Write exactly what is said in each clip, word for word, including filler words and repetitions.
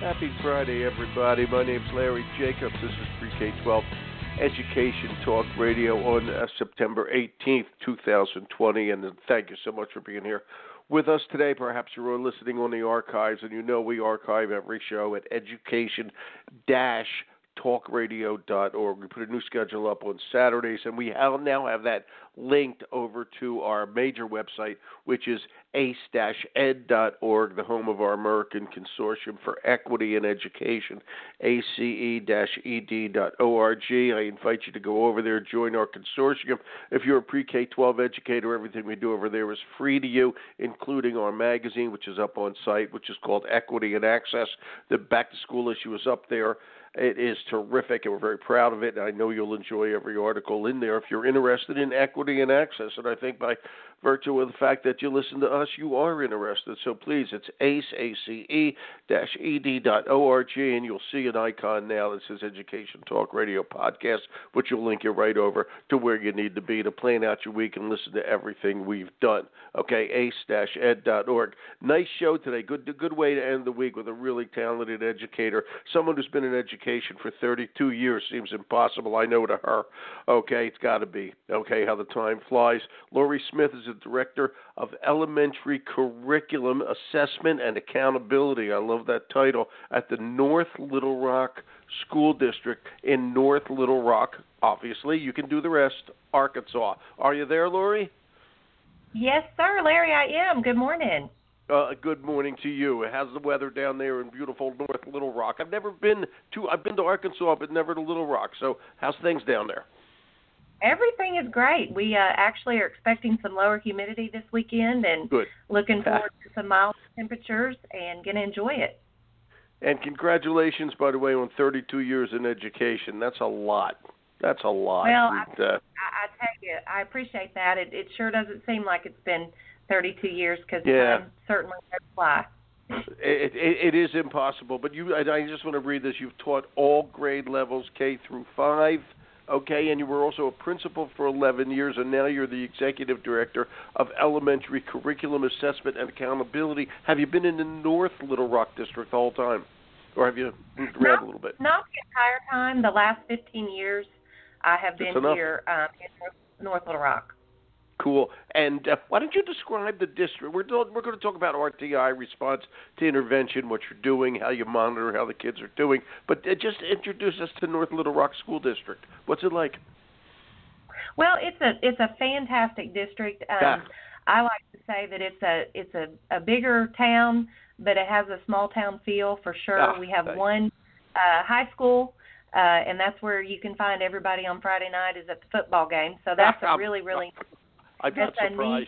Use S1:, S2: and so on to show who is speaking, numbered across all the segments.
S1: Happy Friday, everybody. My name's Larry Jacobs. This is Pre-K twelve Education Talk Radio on uh, September eighteenth, twenty twenty. And thank you so much for being here with us today. Perhaps you're listening on the archives, and you know we archive every show at education dash talk radio dot org. We put a new schedule up on Saturdays, and we have, now have that linked over to our major website, which is ace dash ed dot org, the home of our American Consortium for Equity in Education, A C E E D dot org. I invite you to go over there, join our consortium. If you're a pre-K twelve educator, everything we do over there is free to you, including our magazine, which is up on site, which is called Equity and Access. The back-to-school issue is up there. It is terrific, and we're very proud of it, and I know you'll enjoy every article in there if you're interested in equity and access. And I think by virtue of the fact that you listen to us, you are interested. So please, it's ace, A C E dash E D dot org, and you'll see an icon now that says Education Talk Radio Podcast, which will link you right over to where you need to be to plan out your week and listen to everything we've done. Okay, ace dash ed dot org. Nice show today. Good, good way to end the week with a really talented educator, someone who's been in education for thirty-two years. Seems impossible, I know, to her. Okay, it's got to be. Okay, how the time flies. Lori Smith is the Director of Elementary Curriculum Assessment and Accountability. I love that title. At the North Little Rock School District in North Little Rock. Obviously, you can do the rest. Arkansas. Are you there, Lori?
S2: Yes, sir, Larry, I am. Good morning.
S1: Uh, good morning to you. How's the weather down there in beautiful North Little Rock? I've never been to, I've been to Arkansas, but never to Little Rock. So how's things down there?
S2: Everything is great. We uh, actually are expecting some lower humidity this weekend and
S1: Good.
S2: looking forward to some mild temperatures and going to enjoy it.
S1: And congratulations, by the way, on thirty-two years in education. That's a lot. That's a lot.
S2: Well,
S1: and,
S2: I,
S1: uh,
S2: I, I tell you, I appreciate that. It, it sure doesn't seem like it's been thirty-two years because
S1: yeah.
S2: time certainly does fly.
S1: It, it, it is impossible. But you, I, I just want to read this. You've taught all grade levels K through five. Okay, and you were also a principal for eleven years, and now you're the executive director of Elementary Curriculum Assessment and Accountability. Have you been in the North Little Rock District the whole time, or have you moved around
S2: not,
S1: a little bit?
S2: Not the entire time. The last fifteen years, I have
S1: That's
S2: been
S1: enough.
S2: here um, in North, North Little Rock.
S1: Cool. And uh, why don't you describe the district? We're, we're going to talk about R T I, response to intervention, what you're doing, how you monitor, how the kids are doing. But uh, just introduce us to North Little Rock School District. What's it like?
S2: Well, it's a it's a fantastic district. Um,
S1: yeah.
S2: I like to say that it's a it's a, a bigger town, but it has a small town feel for sure.
S1: Ah,
S2: we have
S1: thanks.
S2: one uh, high school, uh, and that's where you can find everybody on Friday night is at the football game. So that's a really really
S1: I'm not
S2: That's
S1: surprised.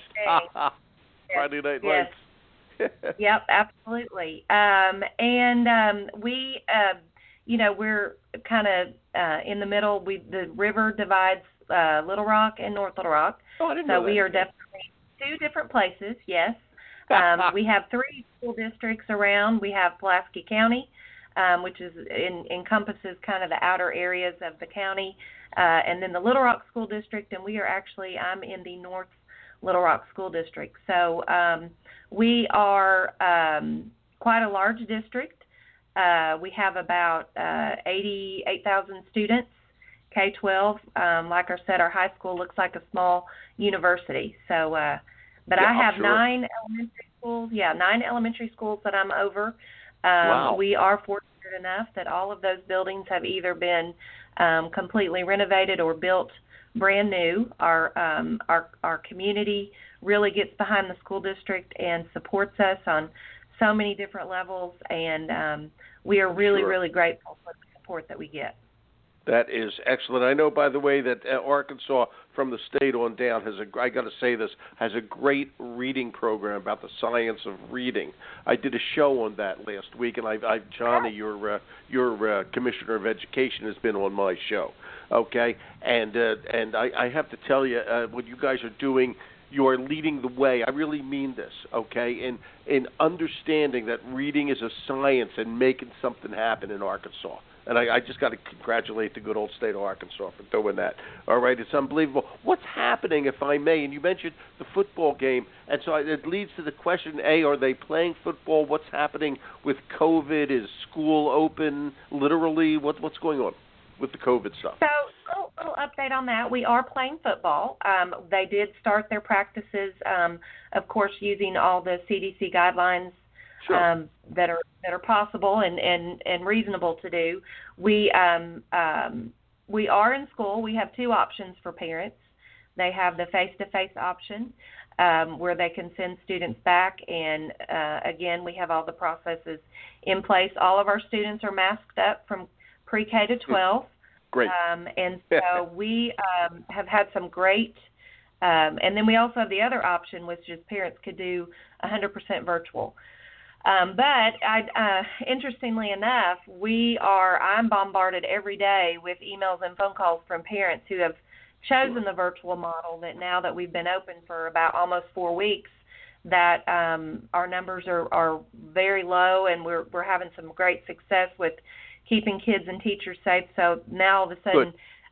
S1: Friday night
S2: yes.
S1: lights.
S2: Yep, absolutely. Um, and um, we, uh, you know, we're kind of uh, in the middle. We the river divides uh, Little Rock and North Little Rock.
S1: Oh, I didn't
S2: so
S1: know that.
S2: we are definitely two different places. Yes. Um, we have three school districts around. We have Pulaski County, um, which is in, encompasses kind of the outer areas of the county. Uh, and then the Little Rock School District, and we are actually, I'm in the North Little Rock School District. So um, we are um, quite a large district. Uh, we have about uh, eighty-eight thousand students, K twelve. Um, like I said, our high school looks like a small university. So, uh, but
S1: yeah,
S2: I have
S1: sure.
S2: nine elementary schools. Yeah, nine elementary schools that I'm over. Um,
S1: wow.
S2: We are fortunate enough that all of those buildings have either been Um, completely renovated or built brand new. Our um, our our community really gets behind the school district and supports us on so many different levels, and um, we are really
S1: Sure.
S2: really grateful for the support that we get.
S1: That is excellent. I know, by the way, that uh, Arkansas, from the state on down, has a, I got to say this, has a great reading program about the science of reading. I did a show on that last week, and I've, I've Johnny, your uh, your uh, commissioner of education, has been on my show. Okay, and uh, and I, I have to tell you, uh, what you guys are doing, you are leading the way. I really mean this. Okay, in in understanding that reading is a science and making something happen in Arkansas. And I, I just got to congratulate the good old state of Arkansas for doing that. All right, it's unbelievable. What's happening, if I may? And you mentioned the football game, and so it leads to the question: A, are they playing football? What's happening with COVID? Is school open? Literally, what what's going on with the COVID stuff?
S2: So, a little, little update on that. We are playing football. Um, they did start their practices, um, of course, using all the C D C guidelines.
S1: Sure.
S2: Um, that are that are possible and, and, and reasonable to do. We um, um, we are in school. We have two options for parents. They have the face-to-face option um, where they can send students back, and uh, again, we have all the processes in place. All of our students are masked up from pre-K to twelve.
S1: Great.
S2: Um, and so we um, have had some great. Um, and then we also have the other option, which is parents could do one hundred percent virtual. Um, but I, uh, interestingly enough, we are, I'm bombarded every day with emails and phone calls from parents who have chosen the virtual model, that now that we've been open for about almost four weeks, that um, our numbers are, are very low, and we're, we're having some great success with keeping kids and teachers safe. So now all of a sudden,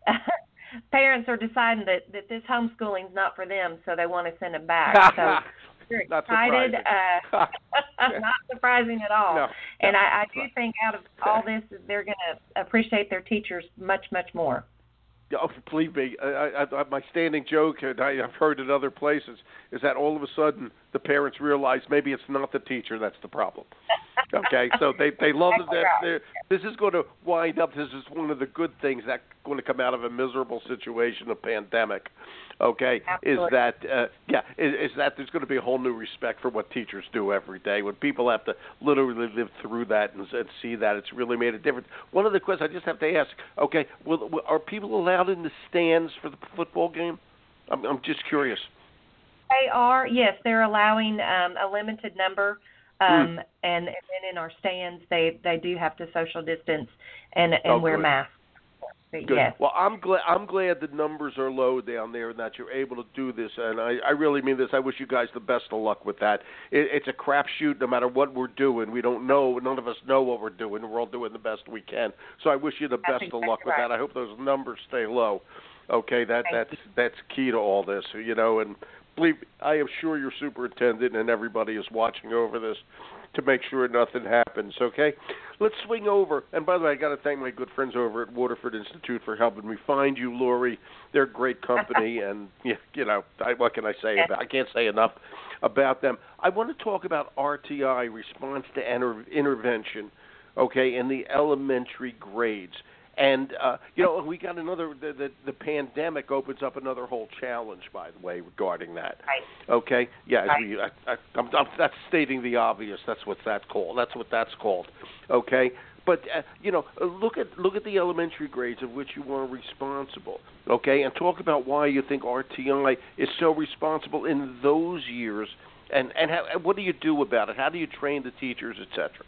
S2: parents are deciding that, that this homeschooling is not for them, so they want to send them back. So we're
S1: Not
S2: excited.
S1: surprising.
S2: Uh, not surprising at all.
S1: No,
S2: and
S1: no.
S2: I, I do think out of all this, they're going to appreciate their teachers much, much more.
S1: Oh, believe me, I, I, my standing joke, and I, I've heard it other places, is that all of a sudden the parents realize maybe it's not the teacher that's the problem. Okay, so they they love
S2: Exactly
S1: that.
S2: right.
S1: This is going to wind up. This is one of the good things that's going to come out of a miserable situation, a pandemic. Okay,
S2: Absolutely.
S1: is that uh, yeah? Is, is that there's going to be a whole new respect for what teachers do every day. When people have to literally live through that and, and see that, it's really made a difference. One of the questions I just have to ask: okay, will, will, are people allowed in the stands for the football game? I'm, I'm just curious.
S2: They are, yes. They're allowing um, a limited number. Um,
S1: mm.
S2: and, and then in our stands, they, they do have to social distance and, and
S1: oh,
S2: wear
S1: good.
S2: masks. But
S1: Good.
S2: yes.
S1: Well, I'm glad I'm glad the numbers are low down there and that you're able to do this. And I, I really mean this. I wish you guys the best of luck with that. It, it's a crapshoot no matter what we're doing. We don't know. None of us know what we're doing. We're all doing the best we can. So I wish you the
S2: That's
S1: best
S2: exactly
S1: of luck with
S2: right.
S1: that. I hope those numbers stay low. Okay, that
S2: Thank
S1: that's
S2: you.
S1: that's key to all this. You know, and believe me, I am sure your superintendent and everybody is watching over this to make sure nothing happens, okay? Let's swing over. And by the way, I got to thank my good friends over at Waterford Institute for helping me find you, Lori. They're a great company, and, you, you know, I, what can I say about I can't say enough about them. I want to talk about R T I, Response to Inter- Intervention, okay, in the elementary grades. And, uh, you know, we got another, the, the, the pandemic opens up another whole challenge, by the way, regarding that.
S2: Right.
S1: Okay? Yeah, as
S2: right.
S1: we, I, I, I'm, I'm, that's stating the obvious. That's what that's called. That's what that's called. Okay? But, uh, you know, look at look at the elementary grades of which you are responsible, okay? And talk about why you think R T I is so responsible in those years, and, and how, what do you do about it? How do you train the teachers, et cetera?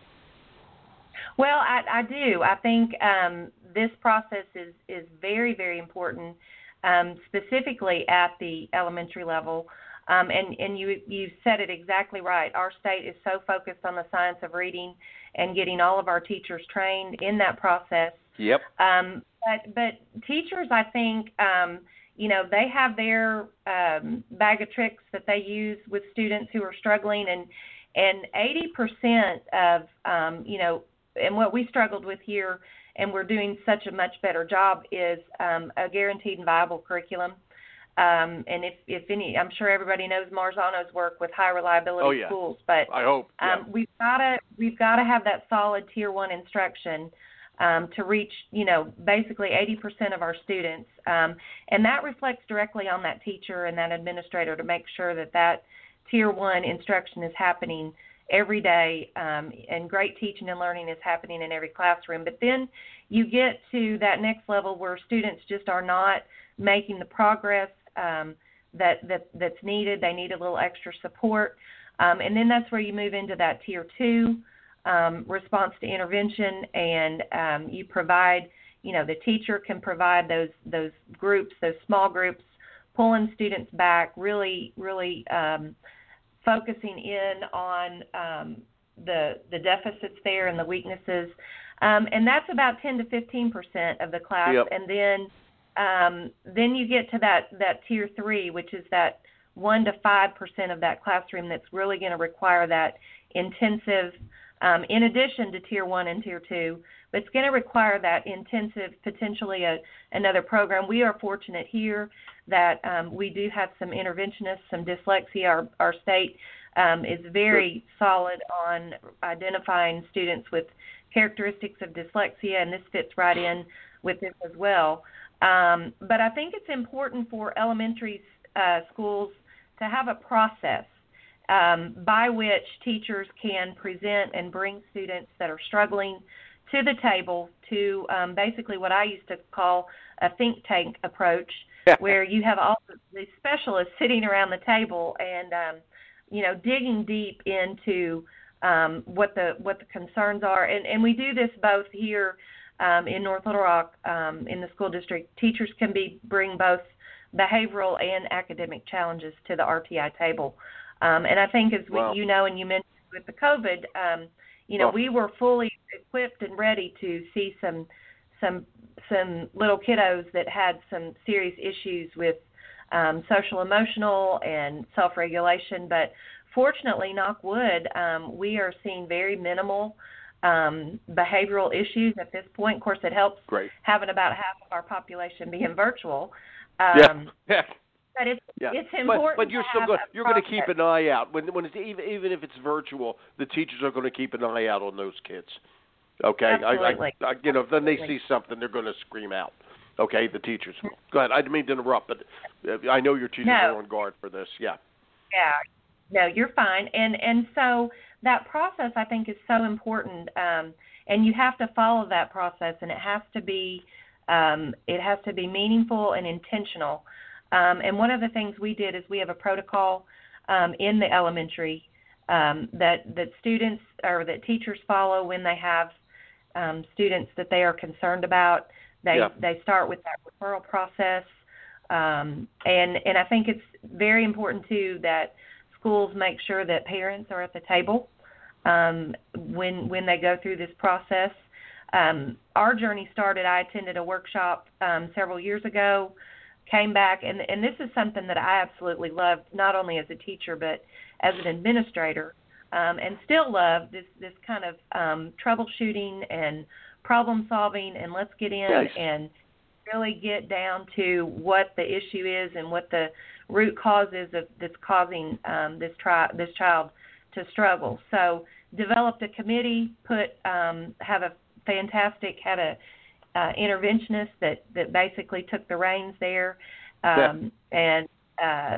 S2: Well, I, I do. I think um, this process is, is very, very important, um, specifically at the elementary level. Um, and and you you said it exactly right. Our state is so focused on the science of reading and getting all of our teachers trained in that process.
S1: Yep.
S2: Um, but but teachers, I think, um, you know, they have their um, bag of tricks that they use with students who are struggling, and and eighty percent of um, you know. And what we struggled with here, and we're doing such a much better job, is um, a guaranteed and viable curriculum. Um, and if, if any, I'm sure everybody knows Marzano's work with high reliability
S1: oh, yeah.
S2: schools, but
S1: I hope yeah.
S2: um, we've got to we've got to have that solid tier one instruction um, to reach, you know, basically eighty percent of our students, um, and that reflects directly on that teacher and that administrator to make sure that that tier one instruction is happening every day, um, and great teaching and learning is happening in every classroom. But then you get to that next level where students just are not making the progress um, that, that that's needed. They need a little extra support. Um, and then that's where you move into that tier two um, response to intervention, and um, you provide, you know, the teacher can provide those those groups, those small groups, pulling students back, really, really um, focusing in on um, the the deficits there and the weaknesses. Um, and that's about ten to fifteen percent of the class.
S1: Yep.
S2: And then um, then you get to that, that tier three, which is that one to five percent of that classroom that's really going to require that intensive, um, in addition to tier one and tier two, but it's going to require that intensive, potentially a, another program. We are fortunate here that um, we do have some interventionists, some dyslexia. Our, our state um, is very solid on identifying students with characteristics of dyslexia, and this fits right in with this as well. Um, but I think it's important for elementary uh, schools to have a process um, by which teachers can present and bring students that are struggling to the table to um, basically what I used to call a think tank approach, where you have all the specialists sitting around the table and, um, you know, digging deep into um, what the what the concerns are. And, and we do this both here um, in North Little Rock um, in the school district. Teachers can be bring both behavioral and academic challenges to the R T I table. Um, and I think as we,
S1: wow.
S2: you know, and you mentioned with the COVID, um, you know,
S1: oh.
S2: we were fully equipped and ready to see some some some little kiddos that had some serious issues with um, social emotional and self-regulation. But fortunately, knock wood, um, we are seeing very minimal um, behavioral issues at this point. Of course, it helps
S1: Great.
S2: having about half of our population being virtual.
S1: Um, yeah.
S2: But it's
S1: yeah.
S2: it's important.
S1: But, but you're still going. You're going to keep an eye out when when it's even even if it's virtual. The teachers are going to keep an eye out on those kids. Okay.
S2: Absolutely.
S1: I, I, you know, if then they
S2: Absolutely.
S1: see something, they're going to scream out. Okay, the teachers. Go ahead. I didn't mean to interrupt, but I know your teachers
S2: No.
S1: are on guard for this. Yeah.
S2: Yeah. No, you're fine. And and so that process, I think, is so important. Um, and you have to follow that process, and it has to be um, it has to be meaningful and intentional. Um, and one of the things we did is we have a protocol um, in the elementary um, that that students or that teachers follow when they have um, students that they are concerned about. They
S1: yeah.
S2: they start with that referral process, um, and and I think it's very important too that schools make sure that parents are at the table um, when when they go through this process. Um, our journey started. I attended a workshop um, several years ago. Came back, and and this is something that I absolutely loved, not only as a teacher but as an administrator, um, and still love this this kind of um, troubleshooting and problem solving, and let's get in
S1: nice.
S2: and really get down to what the issue is and what the root cause is of that's causing um, this tri- this child to struggle. So developed a committee, put um, have a fantastic had a Uh, interventionist that, that basically took the reins there um,
S1: yeah.
S2: and uh,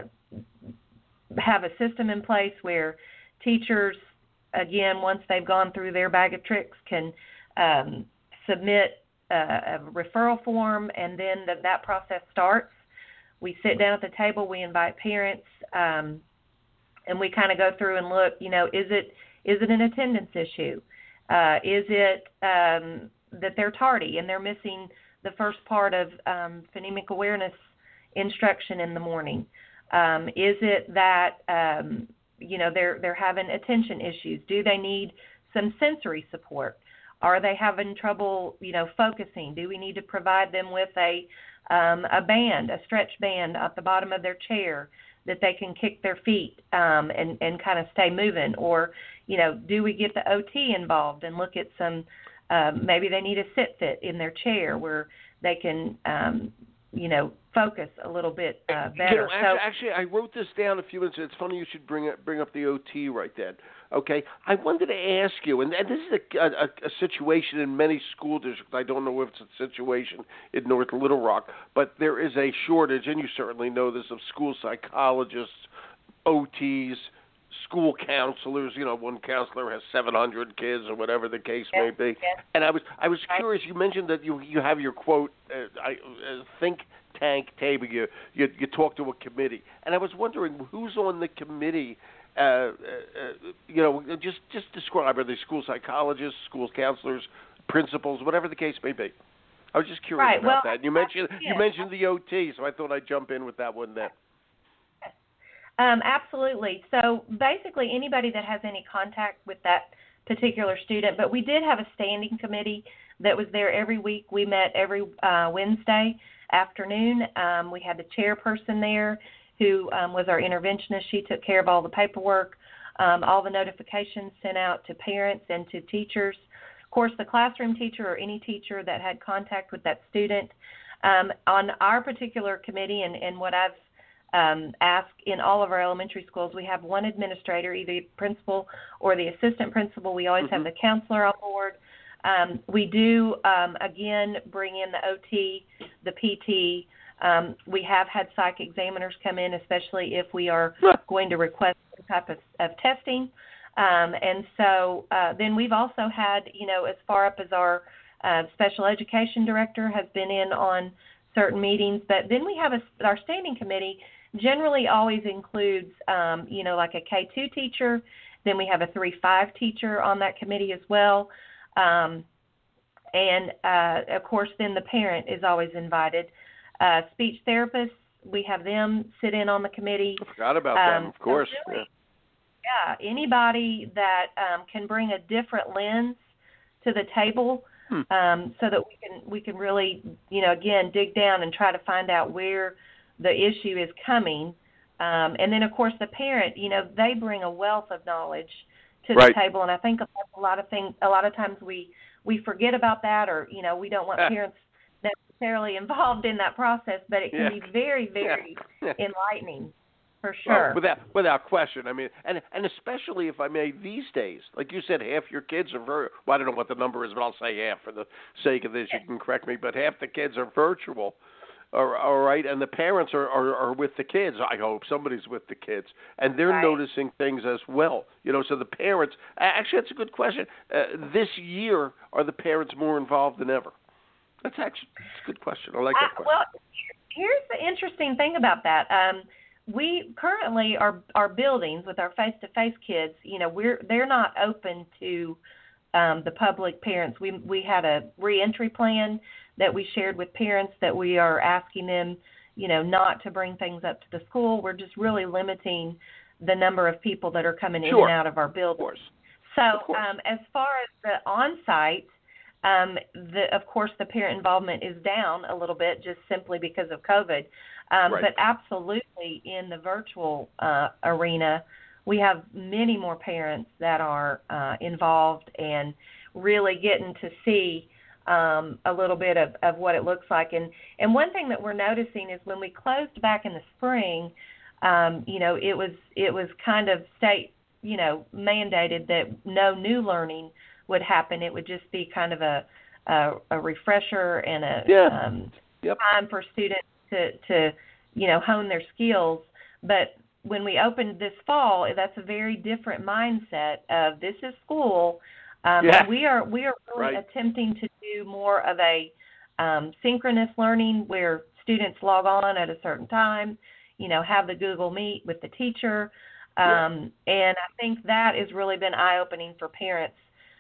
S2: have a system in place where teachers, again, once they've gone through their bag of tricks, can um, submit a, a referral form, and then the, that process starts. We sit down at the table, we invite parents, um, and we kind of go through and look, you know, is it is it an attendance issue? Uh, is it um, that they're tardy and they're missing the first part of um, phonemic awareness instruction in the morning? Um, is it that um, you know they're they're having attention issues? Do they need some sensory support? Are they having trouble you know focusing? Do we need to provide them with a um, a band, a stretch band at the bottom of their chair that they can kick their feet um, and and kind of stay moving? Or you know do we get the O T involved and look at some Um, maybe they need a sit fit in their chair where they can, um, you know, focus a little bit uh, better.
S1: You know, actually,
S2: so,
S1: actually, I wrote this down a few minutes. It's funny you should bring up, bring up the O T right then. Okay, I wanted to ask you, and, and this is a, a, a situation in many school districts. I don't know if it's a situation in North Little Rock, but there is a shortage, and you certainly know this, of school psychologists, O Ts, school counselors. You know, one counselor has seven hundred kids or whatever the case
S2: yes,
S1: may be.
S2: Yes.
S1: And I was I was curious. You mentioned that you you have your quote, uh, I, uh, think tank table. You, you you talk to a committee, and I was wondering who's on the committee. Uh, uh, you know, just just describe. Are they school psychologists, school counselors, principals, whatever the case may be? I was just curious
S2: right.
S1: about
S2: well,
S1: that. You mentioned
S2: yes.
S1: you mentioned the O T, so I thought I'd jump in with that one then.
S2: Um, absolutely. So basically, anybody that has any contact with that particular student. But we did have a standing committee that was there every week. We met every uh, Wednesday afternoon. Um, we had the chairperson there who um, was our interventionist. She took care of all the paperwork, um, all the notifications sent out to parents and to teachers. Of course, the classroom teacher or any teacher that had contact with that student. Um, on our particular committee and, and what I've um, asked in all of our elementary schools, we have one administrator, either the principal or the assistant principal. We always mm-hmm. have the counselor on board. Um, we do, um, again, bring in the O T, the P T. Um, we have had psych examiners come in, especially if we are going to request some type of, of testing. Um, and so uh, then we've also had, you know, as far up as our uh, special education director has been in on certain meetings. But then we have a, our standing committee generally always includes, um, you know, like a K two teacher. Then we have a three five teacher on that committee as well. Um, and, uh, of course, then the parent is always invited. Uh, speech therapists, we have them sit in on the committee.
S1: I forgot about
S2: um,
S1: them, of course.
S2: So really,
S1: yeah.
S2: yeah, anybody that um, can bring a different lens to the table hmm. um, so that we can we can really, you know, again, dig down and try to find out where the issue is coming. Um, and then, of course, the parent, you know, they bring a wealth of knowledge to
S1: right.
S2: the table, and I think a lot of things. A lot of times we, we forget about that, or you know, we don't want parents necessarily involved in that process. But it can
S1: yeah.
S2: be very, very
S1: yeah.
S2: enlightening, for sure.
S1: Well, without without question. I mean, and and especially if I may, these days, like you said, half your kids are vir- well, I don't know what the number is, but I'll say half for the sake of this. You can correct me, but half the kids are virtual. All right, and the parents are, are, are with the kids, I hope. Somebody's with the kids. And they're
S2: right.
S1: noticing things as well. You know, so the parents – actually, that's a good question. Uh, this year, are the parents more involved than ever? That's actually that's a good question. I like that question.
S2: Uh, well, here's the interesting thing about that. Um, we currently, our, our buildings with our face-to-face kids, you know, we're they're not open to um, the public parents. We, we had a reentry plan that we shared with parents that we are asking them, you know, not to bring things up to the school. We're just really limiting the number of people that are coming
S1: sure.
S2: in and out of our building.
S1: Of course.
S2: So
S1: of course.
S2: Um, as far as the on-site, um, the, of course, the parent involvement is down a little bit just simply because of COVID. Um,
S1: right.
S2: But absolutely in the virtual uh, arena, we have many more parents that are uh, involved and really getting to see Um, a little bit of, of what it looks like. And, and one thing that we're noticing is when we closed back in the spring, um, you know, it was it was kind of state, you know, mandated that no new learning would happen. It would just be kind of a a, a refresher and a
S1: yeah.
S2: um,
S1: yep.
S2: time for students to, to, you know, hone their skills. But when we opened this fall, that's a very different mindset of this is school. Um,
S1: yeah.
S2: We are we are really
S1: right.
S2: attempting to do more of a um, synchronous learning where students log on at a certain time, you know, have the Google Meet with the teacher, um, yeah. and I think that has really been eye-opening for parents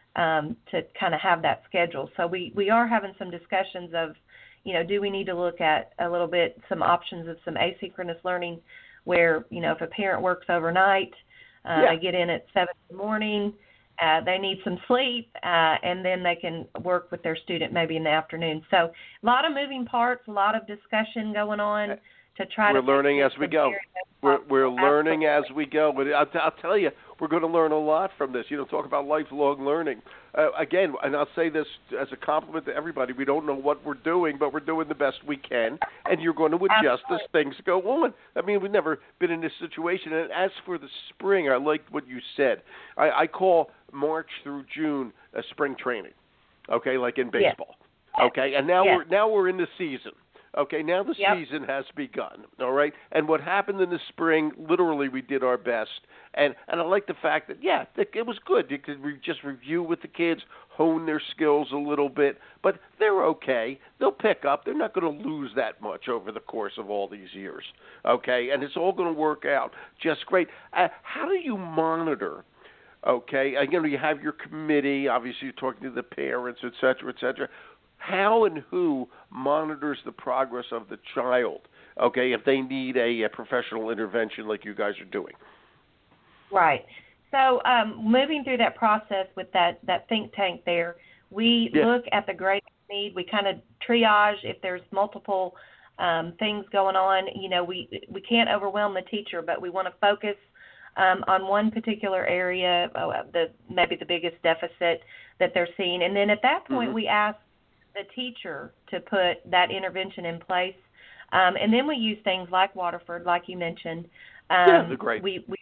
S2: um, to kind of have that schedule. So we, we are having some discussions of, you know, do we need to look at a little bit some options of some asynchronous learning where, you know, if a parent works overnight, uh,
S1: yeah.
S2: they get in at seven in the morning. Uh, they need some sleep, uh, and then they can work with their student maybe in the afternoon. So a lot of moving parts, a lot of discussion going on to try
S1: we're
S2: to...
S1: We're learning as we go. We're, we're learning as we go. But I'll, I'll tell you, we're going to learn a lot from this. You know, talk about lifelong learning. Uh, again, and I'll say this as a compliment to everybody, we don't know what we're doing, but we're doing the best we can, and you're going to adjust
S2: Absolutely.
S1: as things go on. I mean, we've never been in this situation. And as for the spring, I liked what you said. I, I call March through June a spring training, okay, like in baseball.
S2: Yes.
S1: Okay, and now
S2: yes.
S1: we're now we're in the season. Okay, now the
S2: yep.
S1: season has begun, all right? And what happened in the spring, literally we did our best. And and I like the fact that, yeah, it was good. You could re- just review with the kids, hone their skills a little bit. But they're okay. They'll pick up. They're not going to lose that much over the course of all these years, okay? And it's all going to work out just great. Uh, how do you monitor, okay? Again, you have your committee. Obviously, you're talking to the parents, et cetera, et cetera. How and who monitors the progress of the child, okay, if they need a, a professional intervention like you guys are doing?
S2: Right. So um, moving through that process with that, that think tank there, we
S1: yeah.
S2: look at the greatest need. We kind of triage if there's multiple um, things going on. You know, we we can't overwhelm the teacher, but we want to focus um, on one particular area, uh, the maybe the biggest deficit that they're seeing. And then at that point,
S1: mm-hmm.
S2: we ask the teacher to put that intervention in place. Um, and then we use things like Waterford, like you mentioned. Um,
S1: yeah, they're great.
S2: We, we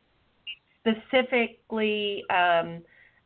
S2: specifically um,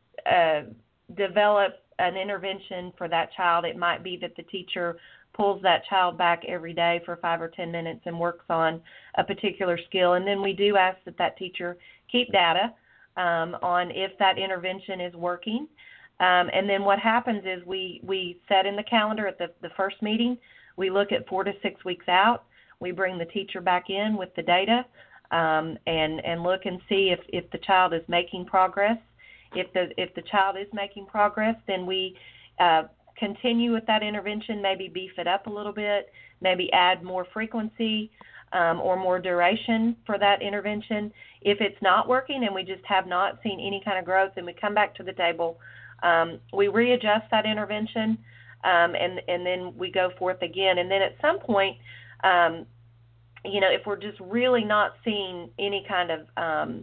S2: uh, develop an intervention for that child. It might be that the teacher pulls that child back every day for five or ten minutes and works on a particular skill. And then we do ask that that teacher keep data um, on if that intervention is working. Um, and then what happens is we, we set in the calendar at the, the first meeting. We look at four to six weeks out. We bring the teacher back in with the data um, and, and look and see if, if the child is making progress. If the if the child is making progress, then we uh, continue with that intervention, maybe beef it up a little bit, maybe add more frequency um, or more duration for that intervention. If it's not working and we just have not seen any kind of growth, then we come back to the table. Um, we readjust that intervention, um, and, and then we go forth again. And then at some point, um, you know, if we're just really not seeing any kind of um,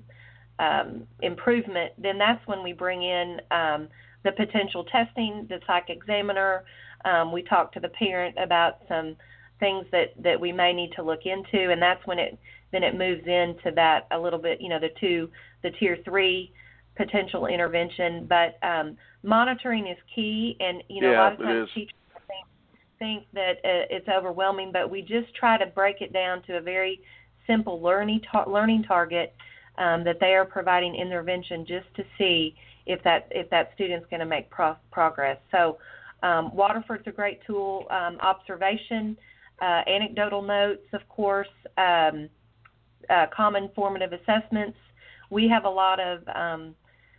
S2: um, improvement, then that's when we bring in um, the potential testing, the psych examiner. Um, we talk to the parent about some things that, that we may need to look into, and that's when it then it moves into that a little bit, you know, the two, the tier three potential intervention. But um, monitoring is key, and you know,
S1: yeah,
S2: a lot of times teachers think, think that uh, it's overwhelming, but we just try to break it down to a very simple learning ta- learning target um, that they are providing intervention just to see if that if that student's going to make pro- progress. So um, Waterford's a great tool. Um, observation, uh, anecdotal notes, of course, um, uh, common formative assessments. We have a lot of um,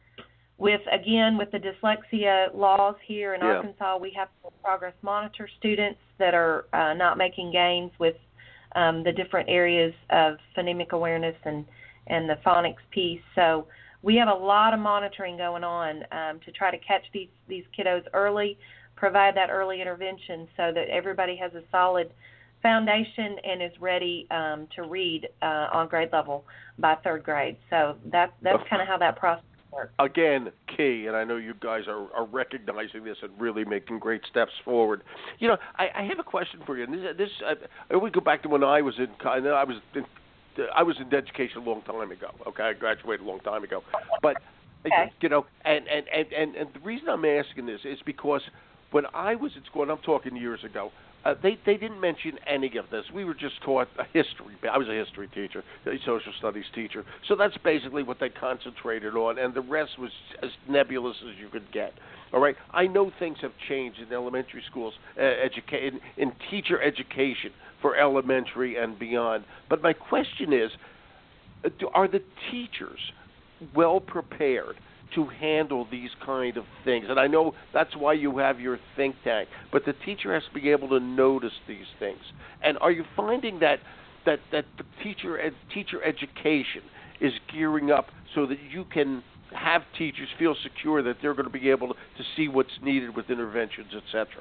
S2: With, again, with the dyslexia laws here in
S1: yeah.
S2: Arkansas, we have to progress monitor students that are uh, not making gains with um, the different areas of phonemic awareness and, and the phonics piece. So we have a lot of monitoring going on um, to try to catch these, these kiddos early, provide that early intervention so that everybody has a solid foundation and is ready um, to read uh, on grade level by third grade. So that, that's kind of how that process works.
S1: Again, key, and I know you guys are, are recognizing this and really making great steps forward. You know, I, I have a question for you. And this, this I, I always go back to when I was in, I know I was in, I was in education a long time ago. Okay, I graduated a long time ago, but
S2: okay.
S1: you know, and, and, and, and, and the reason I'm asking this is because when I was in school, and I'm talking years ago, Uh, they they didn't mention any of this. We were just taught a history. I was a history teacher, a social studies teacher. So that's basically what they concentrated on, and the rest was as nebulous as you could get. All right. I know things have changed in elementary schools, uh, educa- in, in teacher education for elementary and beyond. But my question is, uh, do, are the teachers well prepared to handle these kind of things? And I know that's why you have your think tank, but the teacher has to be able to notice these things. And are you finding that that, that the teacher ed, teacher education is gearing up so that you can have teachers feel secure that they're going to be able to, to see what's needed with interventions, et cetera?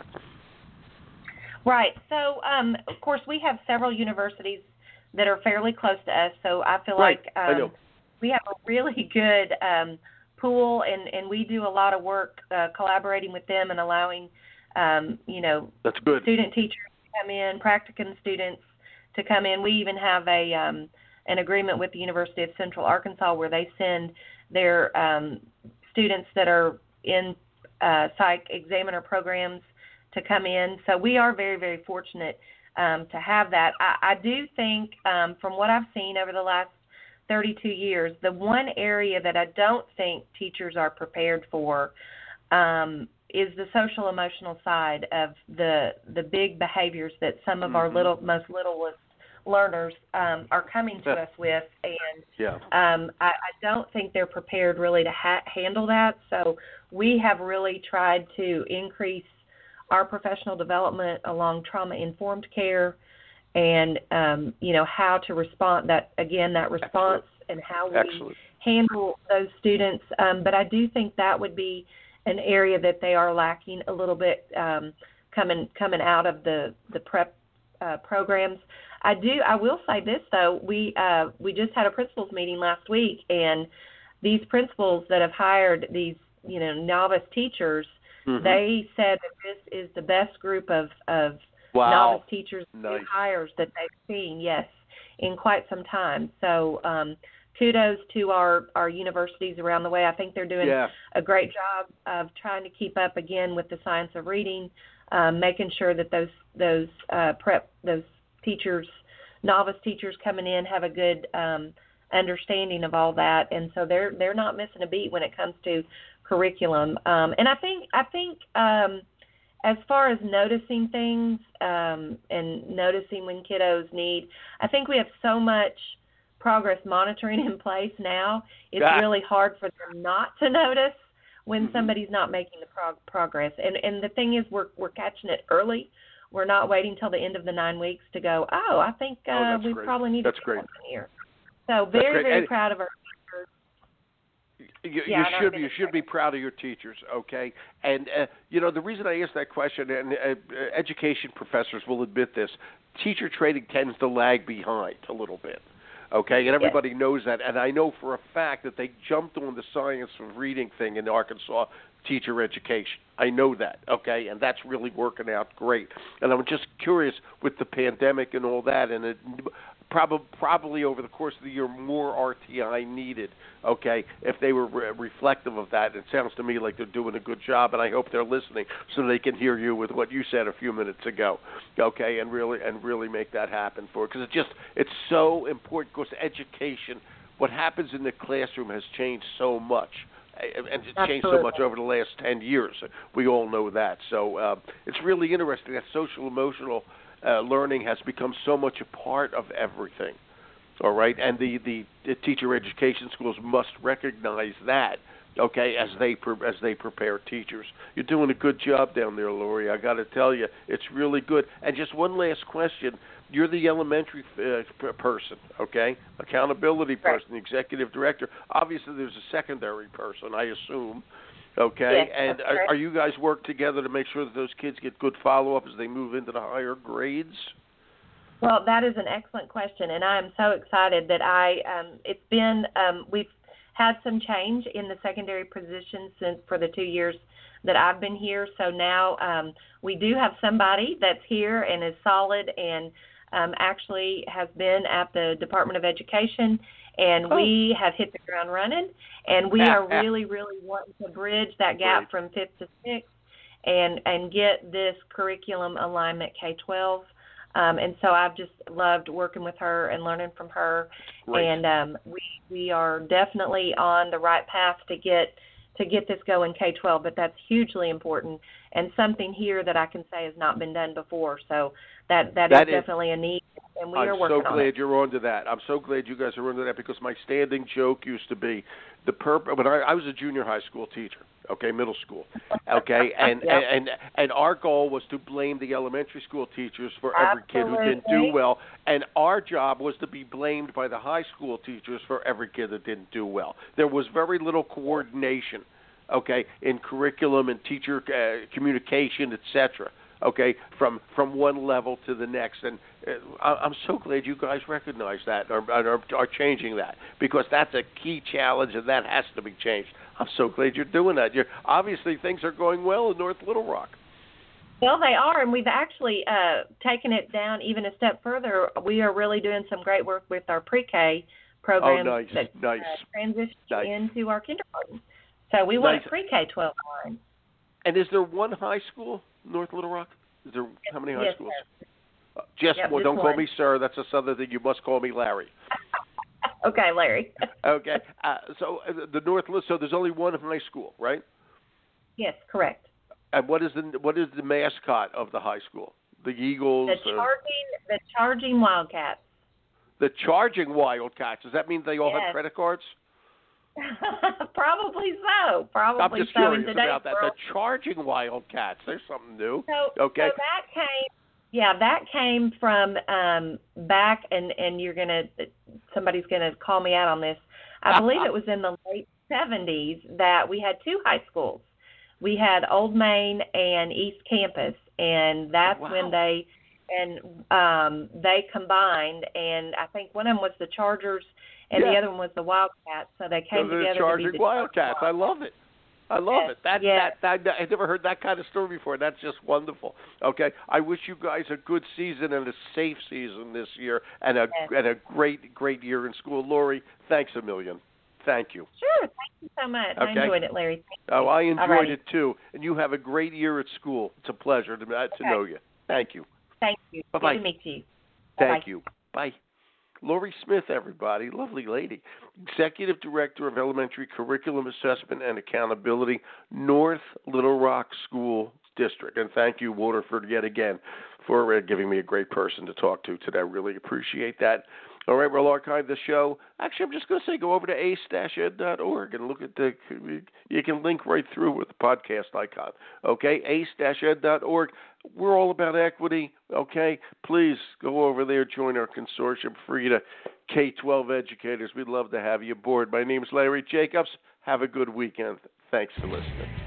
S2: Right. So, um, of course, we have several universities that are fairly close to us, so I feel
S1: right.
S2: like um,
S1: I know.
S2: we have a really good um, pool, and, and we do a lot of work uh, collaborating with them and allowing, um, you know,
S1: That's good.
S2: student teachers to come in, practicum students to come in. We even have a um, an agreement with the University of Central Arkansas where they send their um, students that are in uh, psych examiner programs to come in. So we are very, very fortunate um, to have that. I, I do think um, from what I've seen over the last thirty-two years, the one area that I don't think teachers are prepared for um, is the social emotional side of the the big behaviors that some of mm-hmm. our little most littlest learners um, are coming to us with, and
S1: yeah.
S2: um, I, I don't think they're prepared really to ha- handle that. So we have really tried to increase our professional development along trauma-informed care and um, you know, how to respond. That again, that response
S1: Excellent.
S2: and how we
S1: Excellent.
S2: handle those students. Um, but I do think that would be an area that they are lacking a little bit um, coming coming out of the the prep uh, programs. I do. I will say this though. We uh, we just had a principals meeting last week, and these principals that have hired these, you know, novice teachers, mm-hmm. they said that this is the best group of of
S1: wow.
S2: novice teachers
S1: nice.
S2: hires that they've seen. Yes, in quite some time. So. Um, Kudos to our, our universities around the way. I think they're doing
S1: yeah.
S2: a great job of trying to keep up again with the science of reading, um, making sure that those those uh, prep those teachers, novice teachers coming in have a good um, understanding of all that, and so they're they're not missing a beat when it comes to curriculum. Um, and I think I think um, as far as noticing things um, and noticing when kiddos need, I think we have so much progress monitoring in place now. It's
S1: yeah.
S2: really hard for them not to notice when
S1: mm-hmm.
S2: somebody's not making the prog- progress. And and the thing is, we're we're catching it early. We're not waiting till the end of the nine weeks to go, oh, I think uh,
S1: oh,
S2: we
S1: great.
S2: probably need
S1: that's
S2: to
S1: great.
S2: something here. So very very
S1: and
S2: proud of our
S1: teachers. You,
S2: yeah,
S1: you should be you should be proud of your teachers, okay? And uh, you know, the reason I asked that question, and uh, education professors will admit this, teacher training tends to lag behind a little bit. Okay, and everybody
S2: yes.
S1: knows that. And I know for a fact that they jumped on the science of reading thing in Arkansas teacher education. I know that, okay, and that's really working out great. And I'm just curious with the pandemic and all that, and it probably probably over the course of the year more R T I needed, okay, if they were re- reflective of that. It sounds to me like they're doing a good job, and I hope they're listening so they can hear you with what you said a few minutes ago, okay, and really and really make that happen for it, because it just it's so important, because education, what happens in the classroom has changed so much. And it's
S2: Absolutely.
S1: changed so much over the last ten years. We all know that. So uh, it's really interesting that social emotional uh, learning has become so much a part of everything. All right, and the, the, the teacher education schools must recognize that. Okay, as they pre- as they prepare teachers. You're doing a good job down there, Lori. I got to tell you, it's really good. And just one last question. You're the elementary uh, person, okay? Accountability person,
S2: right.
S1: executive director. Obviously, there's a secondary person, I assume, okay?
S2: Yes,
S1: and are,
S2: right.
S1: are you guys work together to make sure that those kids get good follow-up as they move into the higher grades?
S2: Well, that is an excellent question, and I am so excited that I. Um, it's been um, we've had some change in the secondary positions since for the two years that I've been here. So now um, we do have somebody that's here and is solid and. Um, actually has been at the Department of Education, and
S1: oh.
S2: we have hit the ground running, and we are really, really wanting to bridge that gap
S1: Great.
S2: from fifth to sixth and, and get this curriculum alignment K twelve. Um, and so I've just loved working with her and learning from her,
S1: Great.
S2: and um, we we are definitely on the right path to get to get this going K twelve, but that's hugely important and something here that I can say has not been done before. So that that,
S1: that
S2: is, is definitely a need, and we
S1: I'm
S2: are working
S1: so
S2: on it.
S1: glad you're onto that. I'm so glad you guys are onto that, because my standing joke used to be the perp. When I, I was a junior high school teacher, okay, middle school, okay, and,
S2: yep.
S1: and and and our goal was to blame the elementary school teachers for every
S2: Absolutely.
S1: kid who didn't do well, and our job was to be blamed by the high school teachers for every kid that didn't do well. There was very little coordination, okay, in curriculum and teacher uh, communication, et cetera. Okay, from from one level to the next, and uh, I'm so glad you guys recognize that or are, are changing that, because that's a key challenge, and that has to be changed. I'm so glad you're doing that. You're obviously things are going well in North Little Rock.
S2: Well, they are, and we've actually uh, taken it down even a step further. We are really doing some great work with our pre-K programs
S1: oh, nice,
S2: that
S1: nice.
S2: Uh, transition
S1: nice.
S2: into our kindergarten. So we want
S1: nice.
S2: a pre-K twelve line.
S1: And is there one high school, North Little Rock? Is there how many high
S2: yes,
S1: schools?
S2: Sir.
S1: Uh, just
S2: yep,
S1: well,
S2: just
S1: don't
S2: one.
S1: call me sir. That's a southern thing. You must call me Larry.
S2: Okay, Larry.
S1: okay. Uh, so uh, the North. So there's only one high school, right?
S2: Yes, correct.
S1: And what is the what is the mascot of the high school? The Eagles.
S2: The charging, uh, the charging Wildcats.
S1: The charging Wildcats. Does that mean they all
S2: yes.
S1: have credit cards?
S2: Probably so. Probably
S1: I'm just
S2: so
S1: curious
S2: in today's
S1: about that.
S2: world.
S1: The charging Wildcats. There's something new.
S2: So,
S1: okay.
S2: so that came Yeah, that came from um, back, and, and you're going to, somebody's going to call me out on this. I believe it was in the late seventies that we had two high schools. We had Old Main and East Campus, and that's
S1: wow.
S2: when they, and um, they combined, and I think one of them was the Chargers, and
S1: yeah.
S2: the other one was the Wildcats, so they came
S1: so
S2: together
S1: Charging
S2: to be the
S1: Wildcats. I love it. I love
S2: yes.
S1: it. That,
S2: yes.
S1: that that I've never heard that kind of story before. That's just wonderful. Okay, I wish you guys a good season and a safe season this year, and a
S2: yes.
S1: and a great great year in school. Lori, thanks a million. Thank you.
S2: Sure. Thank you so much.
S1: Okay.
S2: I enjoyed it, Larry. Thank
S1: oh,
S2: you.
S1: I enjoyed
S2: Alrighty.
S1: it too. And you have a great year at school. It's a pleasure to to
S2: okay.
S1: know you. Thank you.
S2: Thank you.
S1: Bye bye.
S2: Good to meet you.
S1: Thank
S2: Bye-bye.
S1: you. Bye. Lori Smith, everybody, lovely lady, Executive Director of Elementary Curriculum Assessment and Accountability, North Little Rock School District. And thank you, Waterford, yet again, for uh, giving me a great person to talk to today. I really appreciate that. All right, we'll archive the show. Actually, I'm just going to say go over to ace dash ed dot org and look at the, you can link right through with the podcast icon. Okay, ace dash ed dot org. We're all about equity, okay? Please go over there, join our consortium, free to K twelve educators. We'd love to have you aboard. My name is Larry Jacobs. Have a good weekend. Thanks for listening.